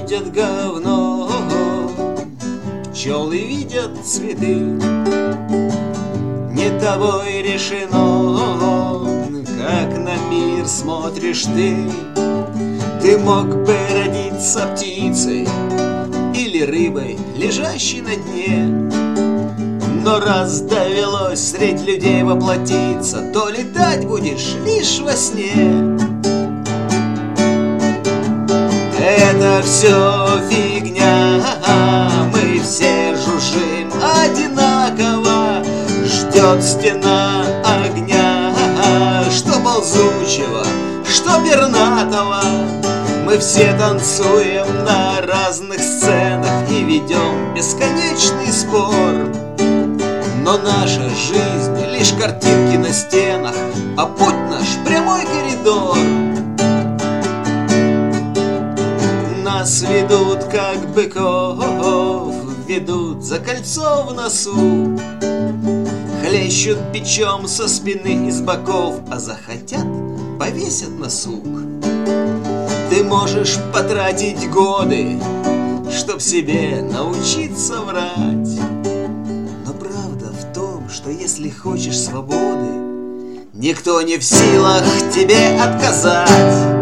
видят говно, пчелы видят цветы. Не тобой решено, как на мир смотришь ты. Ты мог бы родиться птицей или рыбой, лежащей на дне. Но раз довелось средь людей воплотиться, то летать будешь лишь во сне. Это все фигня, мы все жужжим одинаково. Ждет стена огня, что ползучего, что пернатого. Мы все танцуем на разных сценах и ведем бесконечный спор. Но наша жизнь лишь картинки на стенах, а путь наш прямой коридор. Нас ведут как быков, ведут за кольцо в носу. Хлещут бичом со спины и с боков, а захотят повесят на сук. Ты можешь потратить годы, чтоб себе научиться врать. Но правда в том, что если хочешь свободы, никто не в силах тебе отказать.